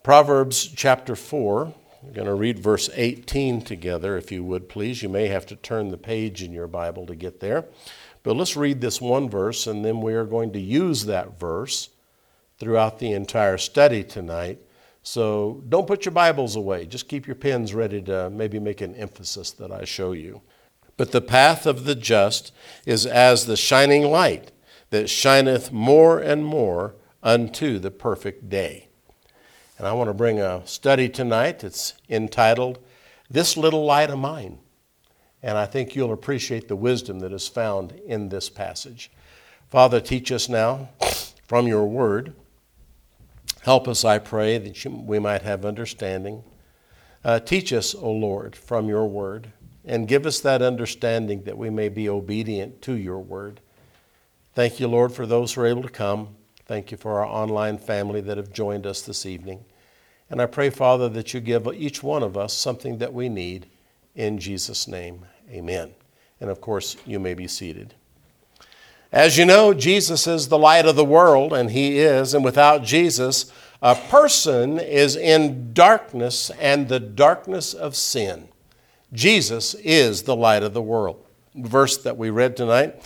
Proverbs chapter 4, we're going to read verse 18 together, if you would please. You may have to turn the page in your Bible to get there. But let's read this one verse, and then we are going to use that verse throughout the entire study tonight. So don't put your Bibles away. Just keep your pens ready to maybe make an emphasis that I show you. But the path of the just is as the shining light that shineth more and more unto the perfect day. And I want to bring a study tonight. It's entitled, This Little Light of Mine. And I think you'll appreciate the wisdom that is found in this passage. Father, teach us now from your word. Help us, I pray, that we might have understanding. Teach us, O Lord, from your word, and give us that understanding that we may be obedient to your word. Thank you, Lord, for those who are able to come. Thank you for our online family that have joined us this evening. And I pray, Father, that you give each one of us something that we need. In Jesus' name, amen. And of course, you may be seated. As you know, Jesus is the light of the world, and he is. And without Jesus, a person is in darkness and the darkness of sin. Jesus is the light of the world. The verse that we read tonight,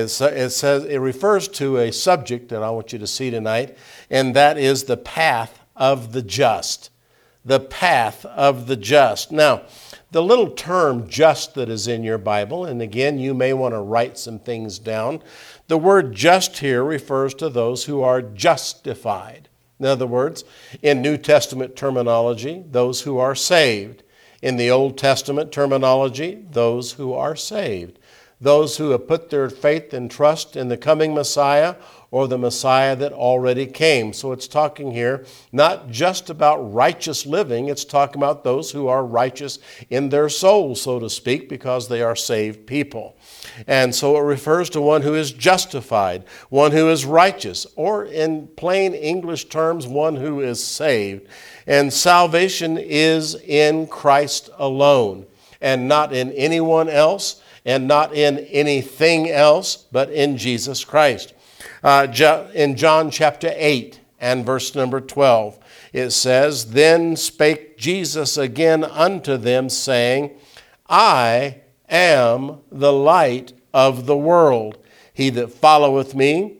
it refers to a subject that I want you to see tonight, and that is the path of the just. The path of the just. Now, the little term just that is in your Bible, and again, you may want to write some things down. The word just here refers to those who are justified. In other words, in New Testament terminology, those who are saved. In the Old Testament terminology, those who are saved. Those who have put their faith and trust in the coming Messiah or the Messiah that already came. So it's talking here not just about righteous living, it's talking about those who are righteous in their soul, so to speak, because they are saved people. And so it refers to one who is justified, one who is righteous, or in plain English terms, one who is saved. And salvation is in Christ alone, and not in anyone else, and not in anything else, but in Jesus Christ. In John chapter 8 and verse number 12, it says, Then spake Jesus again unto them, saying, I am the light of the world. He that followeth me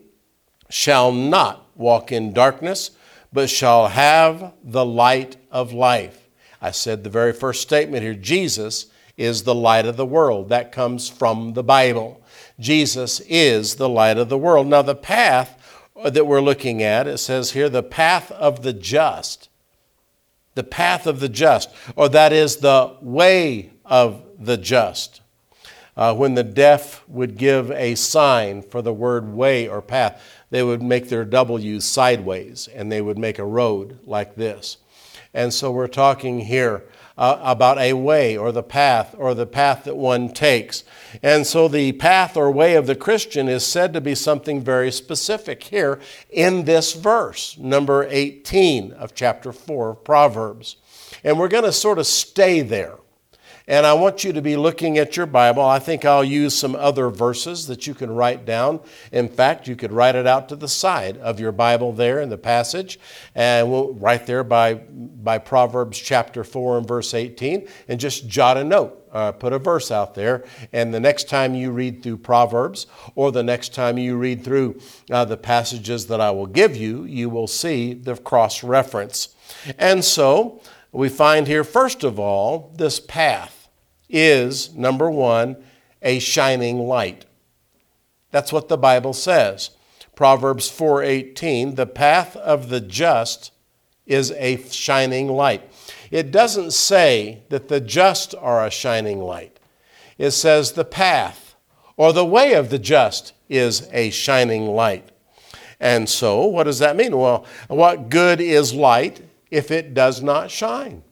shall not walk in darkness, but shall have the light of life. I said the very first statement here, Jesus is the light of the world. That comes from the Bible. Jesus is the light of the world. Now the path that we're looking at, it says here, the path of the just. The path of the just, or that is the way of the just. When the deaf would give a sign for the word way or path, they would make their W's sideways, and they would make a road like this. And so we're talking here about a way or the path that one takes. And so the path or way of the Christian is said to be something very specific here in this verse, number 18 of chapter 4 of Proverbs. And we're going to sort of stay there. And I want you to be looking at your Bible. I think I'll use some other verses that you can write down. In fact, you could write it out to the side of your Bible there in the passage. And we'll right there by Proverbs chapter 4 and verse 18. And just jot a note. Put a verse out there. And the next time you read through Proverbs, or the next time you read through the passages that I will give you, you will see the cross-reference. And so we find here, first of all, this path is, number one, a shining light. That's what the Bible says. Proverbs 4:18, the path of the just is a shining light. It doesn't say that the just are a shining light. It says the path or the way of the just is a shining light. And so, what does that mean? Well, what good is light if it does not shine?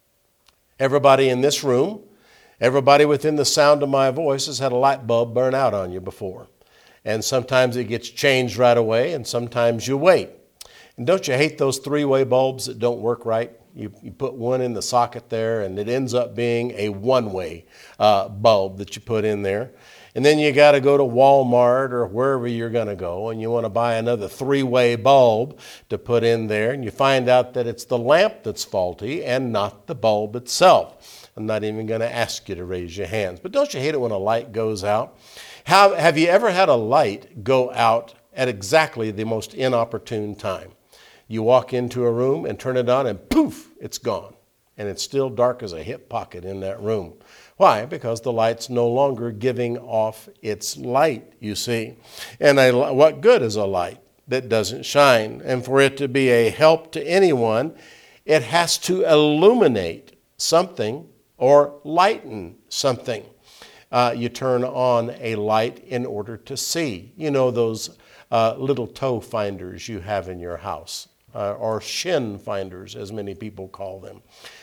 Everybody in this room, everybody within the sound of my voice has had a light bulb burn out on you before. And sometimes it gets changed right away, and sometimes you wait. And don't you hate those three-way bulbs that don't work right? You put one in the socket there, and it ends up being a one-way bulb that you put in there. And then you got to go to Walmart or wherever you're going to go, and you want to buy another 3-way bulb to put in there, and you find out that it's the lamp that's faulty and not the bulb itself. I'm not even going to ask you to raise your hands. But don't you hate it when a light goes out? Have you ever had a light go out at exactly the most inopportune time? You walk into a room and turn it on and poof, it's gone. And it's still dark as a hip pocket in that room. Why? Because the light's no longer giving off its light, you see. And what good is a light that doesn't shine? And for it to be a help to anyone, it has to illuminate something or lighten something. You turn on a light in order to see. You know those little toe finders you have in your house, or shin finders, as many people call them.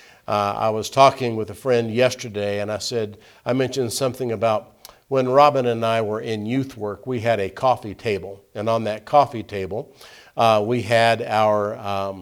I was talking with a friend yesterday, and I mentioned something about when Robin and I were in youth work, we had a coffee table. And on that coffee table, we had our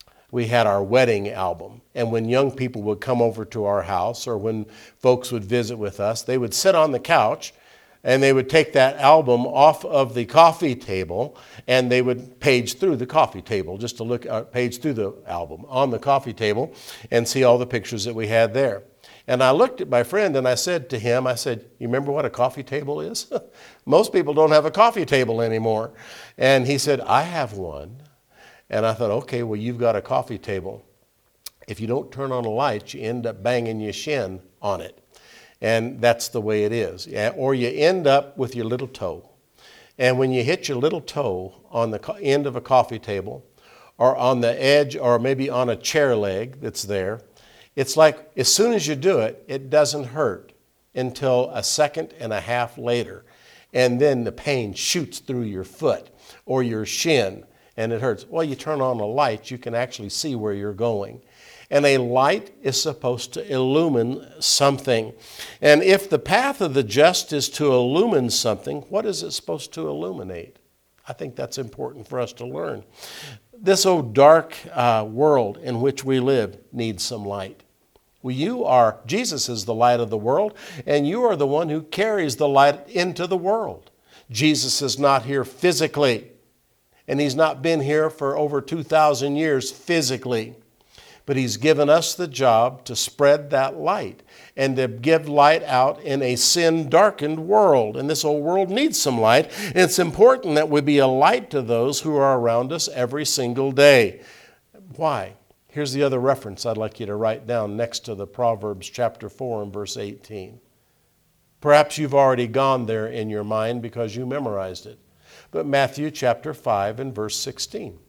wedding album. And when young people would come over to our house, or when folks would visit with us, they would sit on the couch and they would take that album off of the coffee table and they would page through the coffee table just to page through the album on the coffee table and see all the pictures that we had there. And I looked at my friend and I said to him, you remember what a coffee table is? Most people don't have a coffee table anymore. And he said, I have one. And I thought, okay, well, you've got a coffee table. If you don't turn on a light, you end up banging your shin on it. And that's the way it is. Or you end up with your little toe. And when you hit your little toe on the end of a coffee table, or on the edge, or maybe on a chair leg that's there, it's like as soon as you do it, it doesn't hurt until a second and a half later. And then the pain shoots through your foot or your shin, and it hurts. Well, you turn on a light, you can actually see where you're going. And a light is supposed to illumine something. And if the path of the just is to illumine something, what is it supposed to illuminate? I think that's important for us to learn. This old dark world in which we live needs some light. Well, Jesus is the light of the world, and you are the one who carries the light into the world. Jesus is not here physically, and he's not been here for over 2,000 years physically. But he's given us the job to spread that light and to give light out in a sin-darkened world. And this old world needs some light. And it's important that we be a light to those who are around us every single day. Why? Here's the other reference I'd like you to write down next to the Proverbs chapter 4 and verse 18. Perhaps you've already gone there in your mind because you memorized it. But Matthew chapter 5 and verse 16.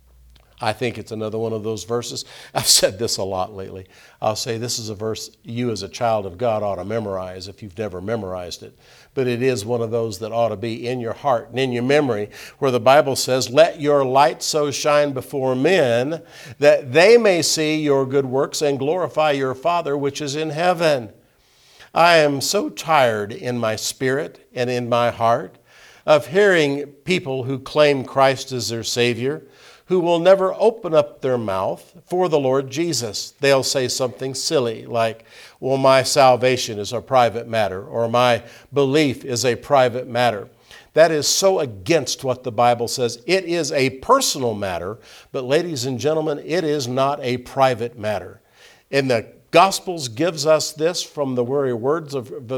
I think it's another one of those verses. I've said this a lot lately. I'll say this is a verse you as a child of God ought to memorize if you've never memorized it. But it is one of those that ought to be in your heart and in your memory, where the Bible says, let your light so shine before men that they may see your good works and glorify your Father which is in heaven. I am so tired in my spirit and in my heart of hearing people who claim Christ as their Savior, who will never open up their mouth for the Lord Jesus. They'll say something silly like, well, my salvation is a private matter, or my belief is a private matter. That is so against what the Bible says. It is a personal matter, but ladies and gentlemen, it is not a private matter. In the Gospels gives us this from the very words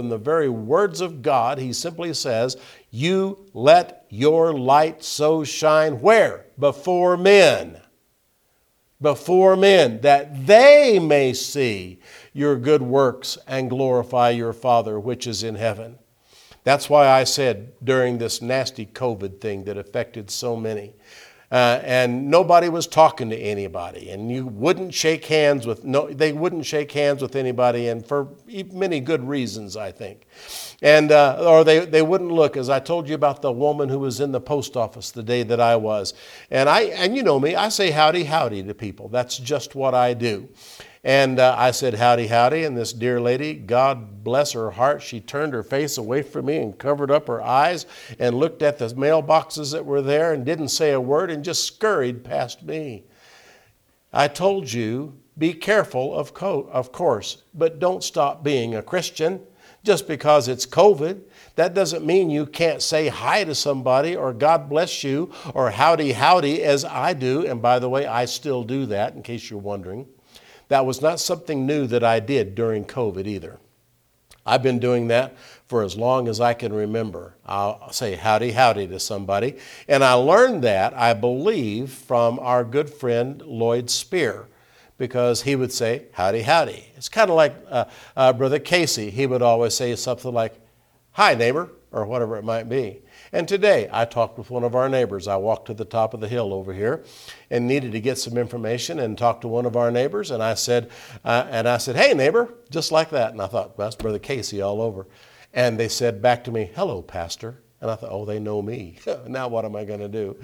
of God. He simply says, you let your light so shine where? Before men. Before men, that they may see your good works and glorify your Father which is in heaven. That's why I said during this nasty COVID thing that affected so many, and nobody was talking to anybody, and they wouldn't shake hands with anybody, and for many good reasons, I think. And or they wouldn't look, as I told you about the woman who was in the post office the day that I was. And you know me, I say howdy, howdy to people. That's just what I do. And I said, howdy, howdy. And this dear lady, God bless her heart, she turned her face away from me and covered up her eyes and looked at the mailboxes that were there and didn't say a word and just scurried past me. I told you, be careful, of course, but don't stop being a Christian. Just because it's COVID, that doesn't mean you can't say hi to somebody or God bless you or howdy, howdy as I do. And by the way, I still do that in case you're wondering. That was not something new that I did during COVID either. I've been doing that for as long as I can remember. I'll say howdy, howdy to somebody. And I learned that, I believe, from our good friend Lloyd Spear, because he would say howdy, howdy. It's kind of like Brother Casey. He would always say something like, hi, neighbor, or whatever it might be. And today I talked with one of our neighbors. I walked to the top of the hill over here and needed to get some information and talk to one of our neighbors. And I said, hey, neighbor, just like that. And I thought, well, that's Brother Casey all over. And they said back to me, hello, pastor. And I thought, oh, they know me. Now what am I going to do?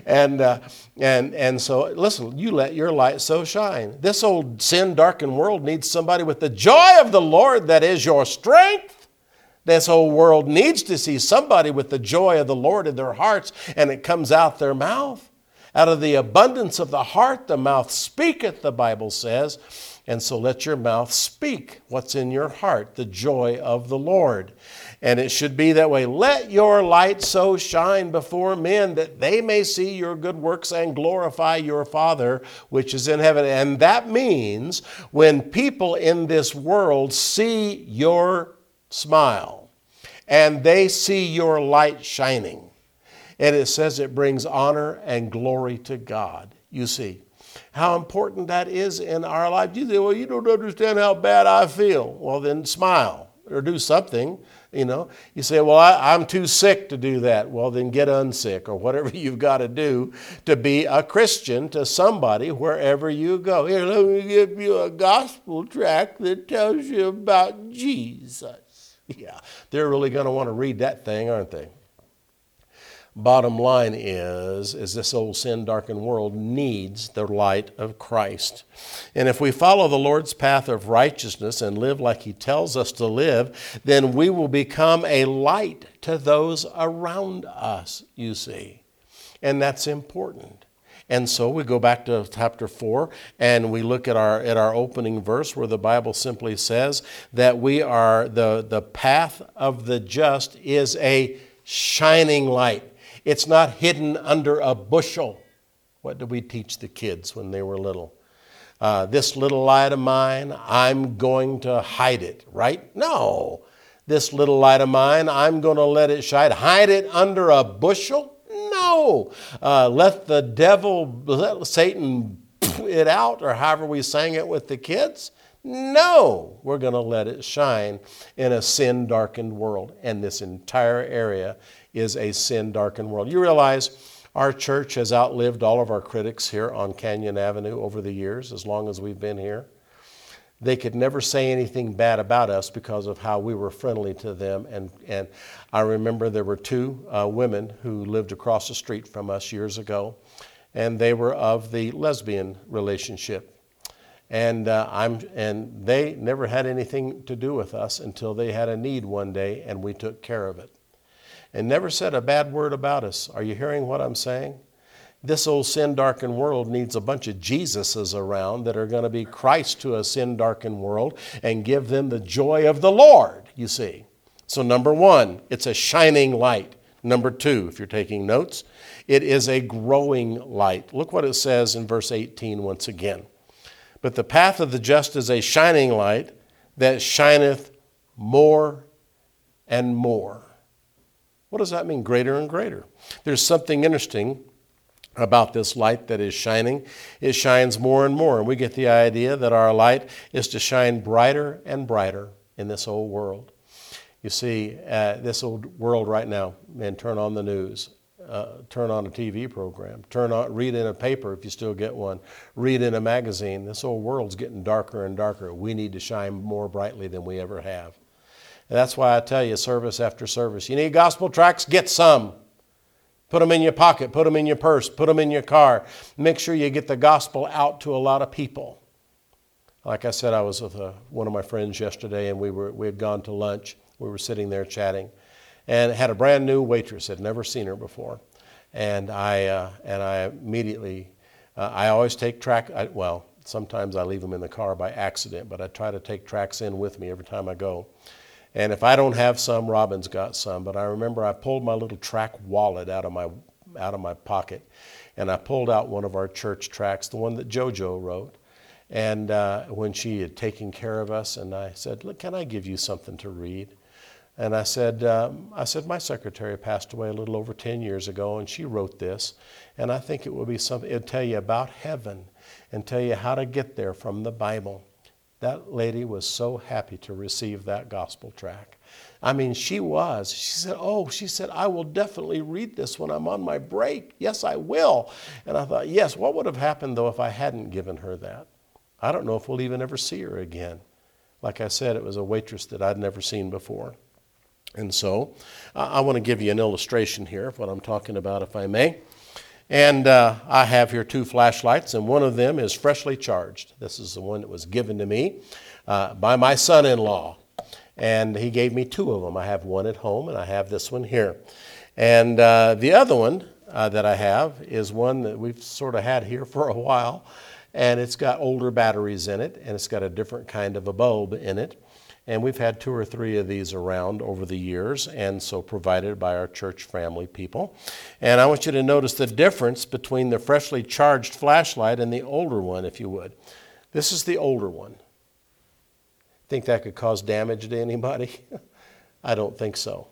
And so, listen, you let your light so shine. This old sin-darkened world needs somebody with the joy of the Lord that is your strength. This whole world needs to see somebody with the joy of the Lord in their hearts, and it comes out their mouth. Out of the abundance of the heart, the mouth speaketh, the Bible says. And so let your mouth speak what's in your heart, the joy of the Lord. And it should be that way. Let your light so shine before men that they may see your good works and glorify your Father which is in heaven. And that means when people in this world see your smile and they see your light shining, and it says it brings honor and glory to God. You see how important that is in our life. You say, well, you don't understand how bad I feel. Well, then smile or do something. You say, well, I'm too sick to do that. Well, then get unsick or whatever you've got to do to be a Christian to somebody wherever you go. Here, let me give you a gospel tract that tells you about Jesus. Yeah, they're really going to want to read that thing, aren't they? Bottom line is this old sin-darkened world needs the light of Christ. And if we follow the Lord's path of righteousness and live like He tells us to live, then we will become a light to those around us, you see. And that's important. And so we go back to chapter 4 and we look at our opening verse where the Bible simply says that we are the path of the just is a shining light. It's not hidden under a bushel. What did we teach the kids when they were little? This little light of mine, I'm going to hide it, right? No. This little light of mine, I'm going to let it shine. Hide it under a bushel? No. Let the devil, let Satan it out, or however we sang it with the kids. No, we're going to let it shine in a sin-darkened world. And this entire area is a sin-darkened world. You realize our church has outlived all of our critics here on Canyon Avenue over the years, as long as we've been here. They could never say anything bad about us because of how we were friendly to them. And I remember there were two women who lived across the street from us years ago, and they were of the lesbian relationship. And they never had anything to do with us until they had a need one day, and we took care of it. And never said a bad word about us. Are you hearing what I'm saying? This old sin-darkened world needs a bunch of Jesuses around that are going to be Christ to a sin-darkened world and give them the joy of the Lord, you see. So number one, it's a shining light. Number two, if you're taking notes, it is a growing light. Look what it says in verse 18 once again. But the path of the just is a shining light that shineth more and more. What does that mean? Greater and greater. There's something interesting about this light that is shining. It shines more and more. And we get the idea that our light is to shine brighter and brighter in this old world. You see, this old world right now, man, turn on the news. Turn on a TV program. Read in a paper if you still get one. Read in a magazine. This whole world's getting darker and darker. We need to shine more brightly than we ever have. And that's why I tell you, service after service, you need gospel tracts, get some. Put them in your pocket, put them in your purse, put them in your car. Make sure you get the gospel out to a lot of people. Like I said, I was with one of my friends yesterday, and we had gone to lunch. We were sitting there chatting. And had a brand new waitress, had never seen her before. And I immediately, I always take sometimes I leave them in the car by accident, but I try to take tracts in with me every time I go. And if I don't have some, Robin's got some. But I remember I pulled my little tract wallet out of my pocket, and I pulled out one of our church tracts, the one that JoJo wrote. And when she had taken care of us, and I said, "Look, can I give you something to read?" And I said, my secretary passed away a little over 10 years ago, and she wrote this. And I think it will be something, it'll tell you about heaven and tell you how to get there from the Bible. That lady was so happy to receive that gospel tract. I mean, she was. She said, "I will definitely read this when I'm on my break. Yes, I will." And I thought, yes, what would have happened, though, if I hadn't given her that? I don't know if we'll even ever see her again. Like I said, it was a waitress that I'd never seen before. And so I want to give you an illustration here of what I'm talking about, if I may. And I have here 2 flashlights, and one of them is freshly charged. This is the one that was given to me by my son-in-law. And he gave me 2 of them. I have one at home, and I have this one here. And the other one that I have is one that we've sort of had here for a while. And it's got older batteries in it, and it's got a different kind of a bulb in it. And we've had 2 or 3 of these around over the years, and so provided by our church family people. And I want you to notice the difference between the freshly charged flashlight and the older one, if you would. This is the older one. Think that could cause damage to anybody? I don't think so.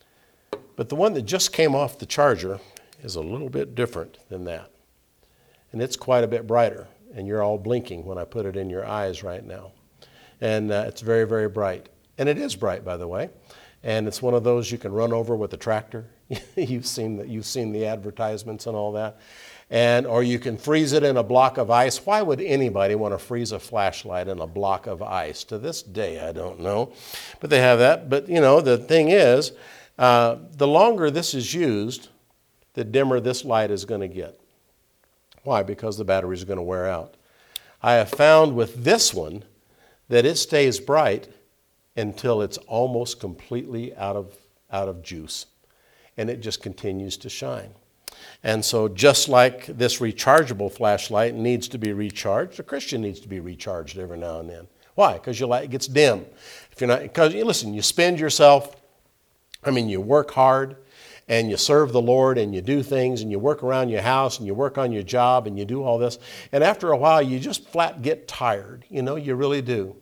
But the one that just came off the charger is a little bit different than that. And it's quite a bit brighter. And you're all blinking when I put it in your eyes right now. And it's very, very bright. And it is bright, by the way. And it's one of those you can run over with a tractor. You've seen the advertisements and all that. Or you can freeze it in a block of ice. Why would anybody want to freeze a flashlight in a block of ice? To this day, I don't know. But they have that. But, the thing is, the longer this is used, the dimmer this light is going to get. Why? Because the batteries are going to wear out. I have found with this one that it stays bright until it's almost completely out of juice. And it just continues to shine. And so just like this rechargeable flashlight needs to be recharged, a Christian needs to be recharged every now and then. Why? Because your light gets dim. Because listen, you spend yourself, you work hard, and you serve the Lord, and you do things, and you work around your house, and you work on your job, and you do all this. And after a while, you just flat get tired. You really do.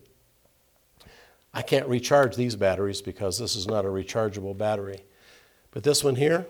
I can't recharge these batteries because this is not a rechargeable battery. But this one here,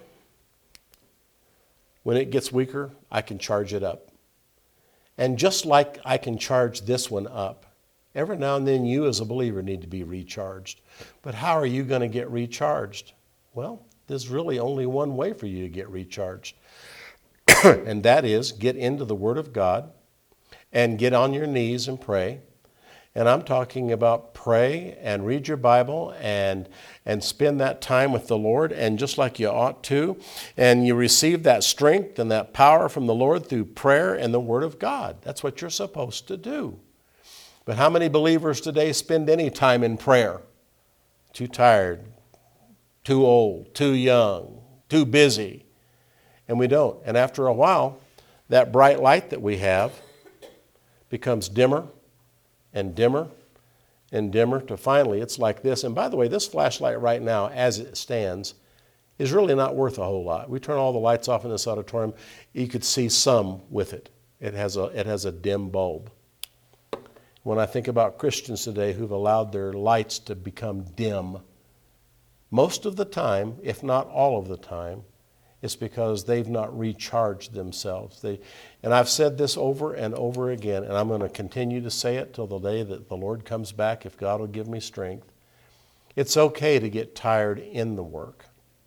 when it gets weaker, I can charge it up. And just like I can charge this one up, every now and then you as a believer need to be recharged. But how are you going to get recharged? Well, there's really only one way for you to get recharged. And that is get into the Word of God and get on your knees and pray. And I'm talking about pray and read your Bible and spend that time with the Lord, and just like you ought to. And you receive that strength and that power from the Lord through prayer and the Word of God. That's what you're supposed to do. But how many believers today spend any time in prayer? Too tired, too old, too young, too busy. And we don't. And after a while, that bright light that we have becomes dimmer and dimmer and dimmer to finally it's like this. And by the way, this flashlight right now, as it stands, is really not worth a whole lot. We turn all the lights off in this auditorium, you could see some with it. It has a dim bulb. When I think about Christians today who've allowed their lights to become dim, most of the time, if not all of the time, it's because they've not recharged themselves. And I've said this over and over again, and I'm going to continue to say it till the day that the Lord comes back, if God will give me strength. It's okay to get tired in the work.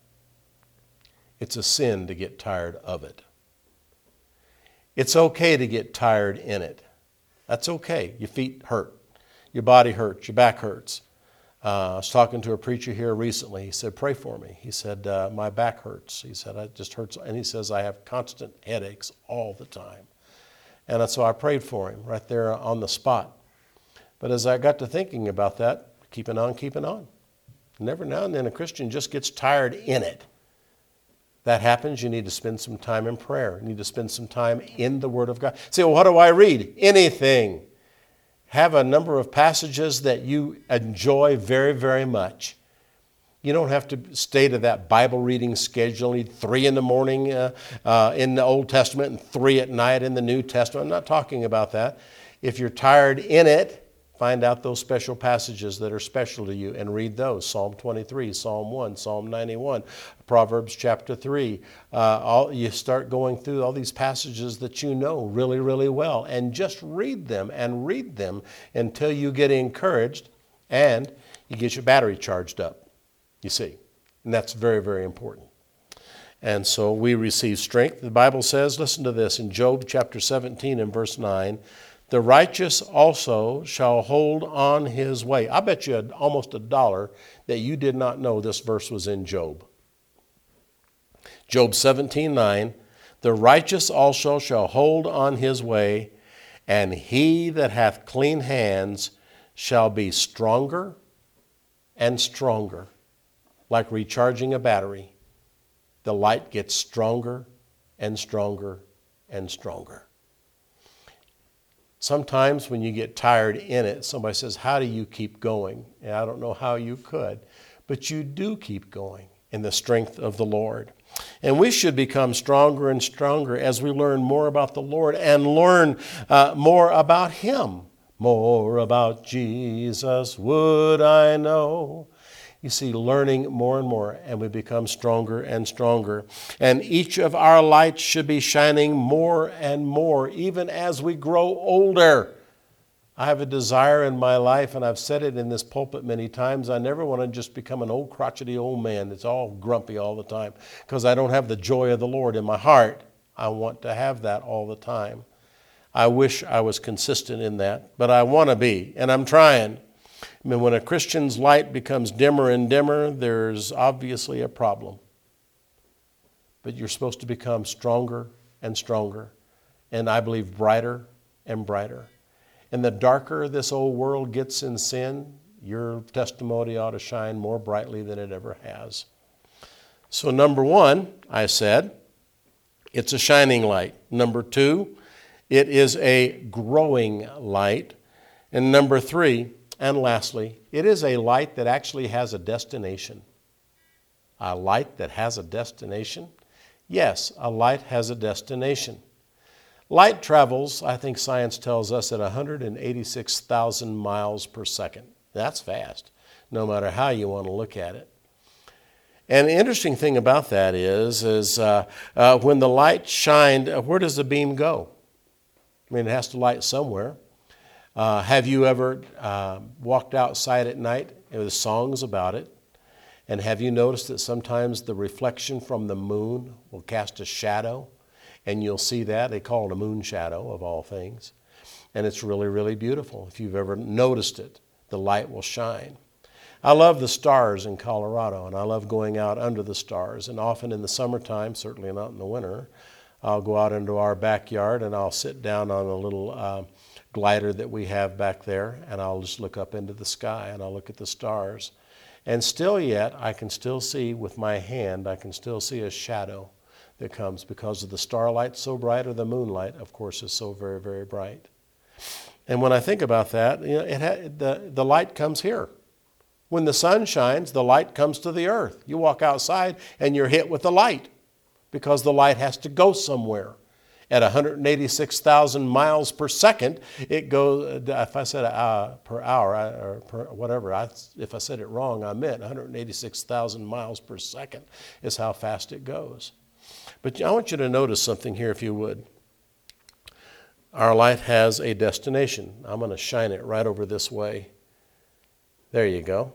It's a sin to get tired of it. It's okay to get tired in it. That's okay. Your feet hurt. Your body hurts. Your back hurts. I was talking to a preacher here recently. He said, pray for me. He said, my back hurts. He said, it just hurts. And he says, I have constant headaches all the time. And so I prayed for him right there on the spot. But as I got to thinking about that, keeping on. And every now and then a Christian just gets tired in it. That happens, you need to spend some time in prayer. You need to spend some time in the Word of God. Say, well, what do I read? Anything. have a number of passages that you enjoy very, very much. You don't have to stay to that Bible reading schedule. You need 3 in the morning in the Old Testament and 3 at night in the New Testament. I'm not talking about that. If you're tired in it, find out those special passages that are special to you and read those. Psalm 23, Psalm 1, Psalm 91, Proverbs chapter 3. You start going through all these passages that you know really, really well, and just read them until you get encouraged and you get your battery charged up, you see. And that's very, very important. And so we receive strength. The Bible says, listen to this, in Job chapter 17 and verse 9, the righteous also shall hold on his way. I bet you almost $1 that you did not know this verse was in Job. Job 17:9, the righteous also shall hold on his way, and he that hath clean hands shall be stronger and stronger. Like recharging a battery, the light gets stronger and stronger and stronger. Sometimes when you get tired in it, somebody says, how do you keep going? And I don't know how you could, but you do keep going in the strength of the Lord. And we should become stronger and stronger as we learn more about the Lord and learn more about Him. More about Jesus would I know. You see, learning more and more, and we become stronger and stronger. And each of our lights should be shining more and more, even as we grow older. I have a desire in my life, and I've said it in this pulpit many times, I never want to just become an old crotchety old man that's all grumpy all the time, because I don't have the joy of the Lord in my heart. I want to have that all the time. I wish I was consistent in that, but I want to be, and I'm trying. I mean, when a Christian's light becomes dimmer and dimmer, there's obviously a problem. But you're supposed to become stronger and stronger, and I believe brighter and brighter. And the darker this old world gets in sin, your testimony ought to shine more brightly than it ever has. So number 1, I said, it's a shining light. Number 2, it is a growing light. And number 3, and lastly, it is a light that actually has a destination. A light that has a destination? Yes, a light has a destination. Light travels, I think science tells us, at 186,000 miles per second. That's fast, no matter how you want to look at it. And the interesting thing about that is when the light shined, where does the beam go? I mean, it has to light somewhere. Have you ever walked outside at night? There was songs about it. And have you noticed that sometimes the reflection from the moon will cast a shadow? And you'll see that. They call it a moon shadow, of all things. And it's really, really beautiful. If you've ever noticed it, the light will shine. I love the stars in Colorado, and I love going out under the stars. And often in the summertime, certainly not in the winter, I'll go out into our backyard and I'll sit down on a little glider that we have back there, and I'll just look up into the sky and I'll look at the stars. And still yet, I can still see with my hand, I can still see a shadow that comes because of the starlight so bright, or the moonlight, of course, is so very, very bright. And when I think about that, you know, the light comes here. When the sun shines, the light comes to the earth. You walk outside and you're hit with the light because the light has to go somewhere. At 186,000 miles per second, it goes, if I said per hour, or per whatever, if I said it wrong, I meant 186,000 miles per second is how fast it goes. But I want you to notice something here, if you would. Our light has a destination. I'm going to shine it right over this way. There you go.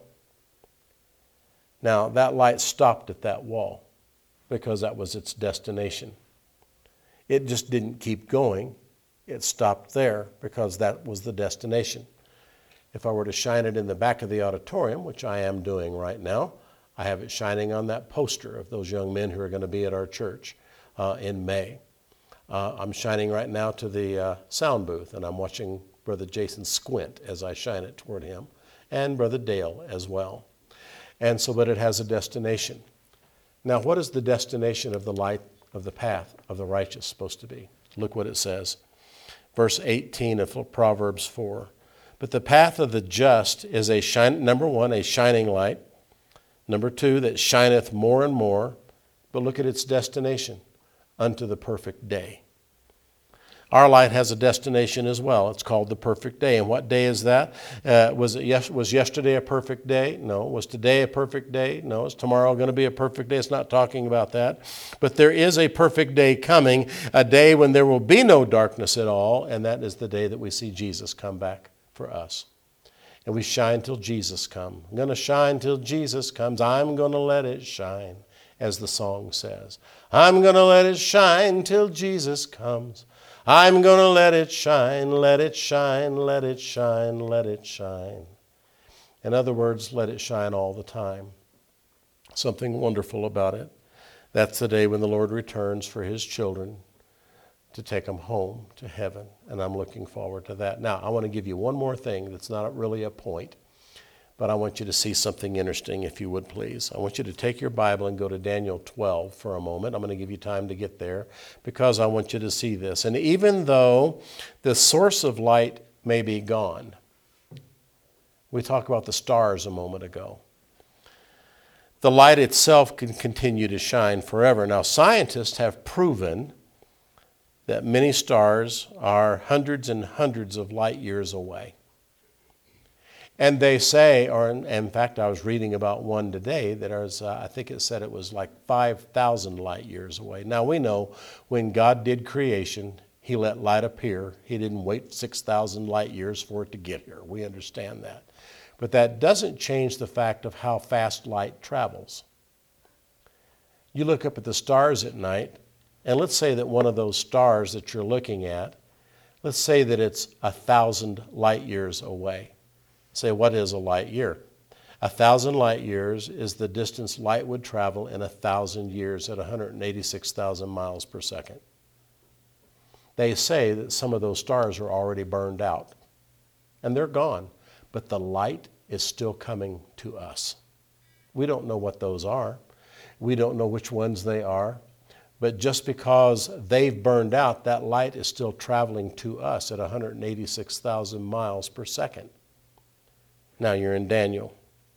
Now, that light stopped at that wall because that was its destination. It just didn't keep going. It stopped there because that was the destination. If I were to shine it in the back of the auditorium, which I am doing right now, I have it shining on that poster of those young men who are going to be at our church in May. I'm shining right now to the sound booth, and I'm watching Brother Jason squint as I shine it toward him, and Brother Dale as well. And so, but it has a destination. Now, what is the destination of the light of the path of the righteous supposed to be? Look what it says. Verse 18 of Proverbs 4. But the path of the just is number one, a shining light. Number two, that shineth more and more. But look at its destination, unto the perfect day. Our light has a destination as well. It's called the perfect day. And what day is that? Was yesterday a perfect day? No. Was today a perfect day? No. Is tomorrow going to be a perfect day? It's not talking about that. But there is a perfect day coming, a day when there will be no darkness at all, and that is the day that we see Jesus come back for us. And we shine till Jesus comes. I'm going to shine till Jesus comes. I'm going to let it shine, as the song says. I'm going to let it shine till Jesus comes. I'm going to let it shine, let it shine, let it shine, let it shine. In other words, let it shine all the time. Something wonderful about it. That's the day when the Lord returns for his children to take them home to heaven. And I'm looking forward to that. Now, I want to give you one more thing that's not really a point, but I want you to see something interesting, if you would please. I want you to take your Bible and go to Daniel 12 for a moment. I'm going to give you time to get there because I want you to see this. And even though the source of light may be gone, we talked about the stars a moment ago, the light itself can continue to shine forever. Now, scientists have proven that many stars are hundreds and hundreds of light years away. And they say, or in fact, I was reading about one today that was, I think it said it was like 5,000 light years away. Now we know when God did creation, he let light appear. He didn't wait 6,000 light years for it to get here. We understand that. But that doesn't change the fact of how fast light travels. You look up at the stars at night, and let's say that one of those stars that you're looking at, let's say that it's 1,000 light years away. Say, what is a light year? 1,000 light years is the distance light would travel in 1,000 years at 186,000 miles per second. They say that some of those stars are already burned out, and they're gone, but the light is still coming to us. We don't know what those are. We don't know which ones they are, but just because they've burned out, that light is still traveling to us at 186,000 miles per second. Now you're in Daniel,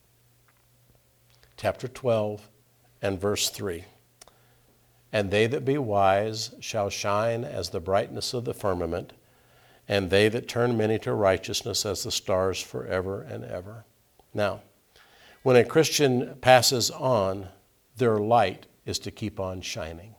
chapter 12 and verse 3. And they that be wise shall shine as the brightness of the firmament, and they that turn many to righteousness as the stars forever and ever. Now, when a Christian passes on, their light is to keep on shining.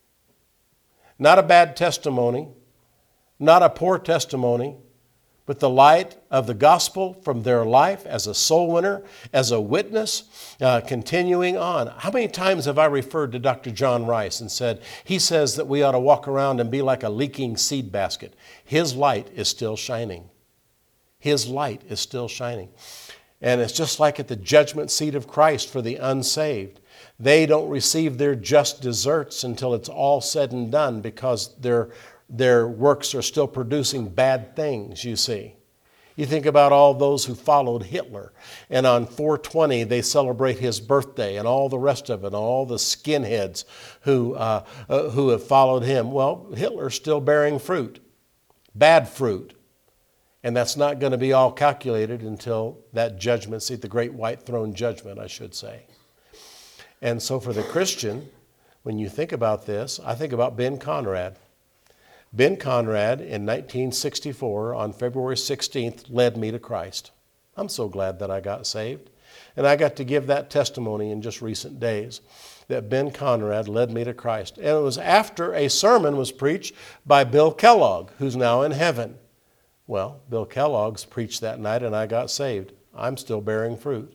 Not a bad testimony, not a poor testimony, but the light of the gospel from their life as a soul winner, as a witness, continuing on. How many times have I referred to Dr. John Rice and said, he says that we ought to walk around and be like a leaking seed basket. His light is still shining. His light is still shining. And it's just like at the judgment seat of Christ for the unsaved. They don't receive their just deserts until it's all said and done because their works are still producing bad things, you see. You think about all those who followed Hitler, and on 4/20 they celebrate his birthday and all the rest of it, all the skinheads who have followed him. Well, Hitler's still bearing fruit, bad fruit, and that's not going to be all calculated until that judgment seat, the great white throne judgment, I should say. And so for the Christian, when you think about this, I think about Ben Conrad. Ben Conrad in 1964 on February 16th led me to Christ. I'm so glad that I got saved. And I got to give that testimony in just recent days that Ben Conrad led me to Christ. And it was after a sermon was preached by Bill Kellogg, who's now in heaven. Well, Bill Kellogg's preached that night and I got saved. I'm still bearing fruit.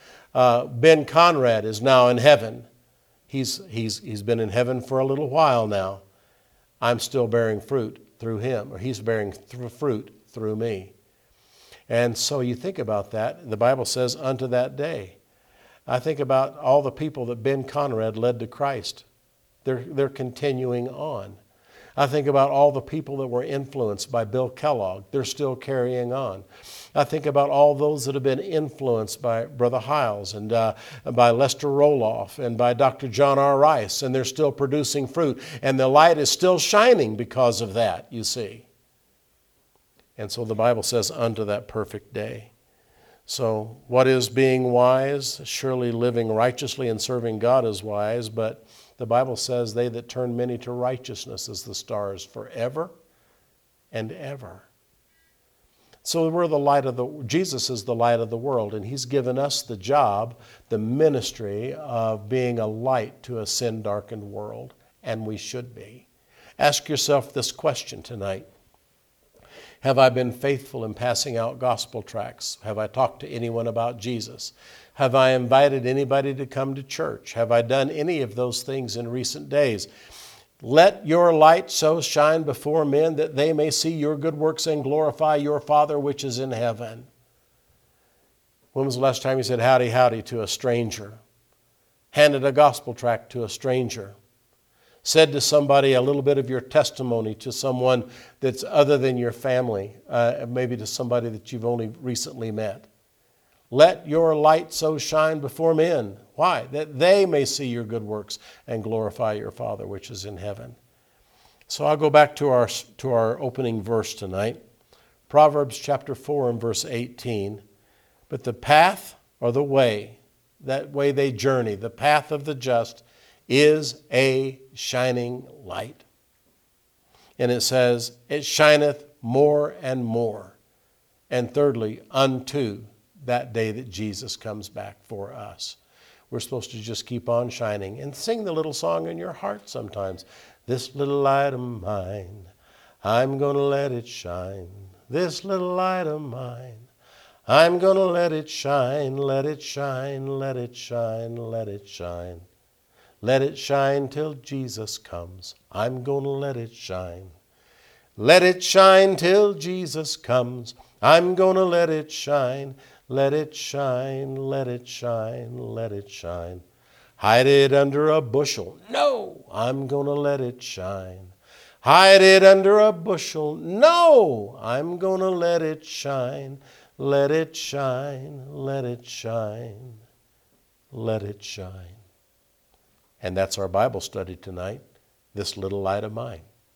Ben Conrad is now in heaven. He's been in heaven for a little while now. I'm still bearing fruit through him, or he's bearing fruit through me. And so you think about that. The Bible says, unto that day. I think about all the people that Ben Conrad led to Christ. They're continuing on. I think about all the people that were influenced by Bill Kellogg. They're still carrying on. I think about all those that have been influenced by Brother Hiles and by Lester Roloff and by Dr. John R. Rice, and they're still producing fruit. And the light is still shining because of that, you see. And so the Bible says, unto that perfect day. So what is being wise? Surely living righteously and serving God is wise, but the Bible says they that turn many to righteousness as the stars forever and ever. So we're the light of Jesus is the light of the world, and he's given us the job, the ministry of being a light to a sin-darkened world, and we should be. Ask yourself this question tonight. Have I been faithful in passing out gospel tracts? Have I talked to anyone about Jesus? Have I invited anybody to come to church? Have I done any of those things in recent days? Let your light so shine before men that they may see your good works and glorify your Father which is in heaven. When was the last time you said howdy, howdy to a stranger? Handed a gospel tract to a stranger? Said to somebody a little bit of your testimony to someone that's other than your family, maybe to somebody that you've only recently met? Let your light so shine before men. Why? That they may see your good works and glorify your Father which is in heaven. So I'll go back to our opening verse tonight. Proverbs chapter 4 and verse 18. But the path or the way, that way they journey, the path of the just is a shining light. And it says, it shineth more and more. And thirdly, unto that day that Jesus comes back for us. We're supposed to just keep on shining and sing the little song in your heart sometimes. This little light of mine, I'm going to let it shine. This little light of mine, I'm going to let it shine, let it shine, let it shine, let it shine. Let it shine till Jesus comes. I'm going to let it shine. Let it shine till Jesus comes. I'm going to let it shine. Let it shine, let it shine, let it shine. Hide it under a bushel. No, I'm going to let it shine. Hide it under a bushel. No, I'm going to let it shine. Let it shine, let it shine, let it shine. And that's our Bible study tonight, this little light of mine.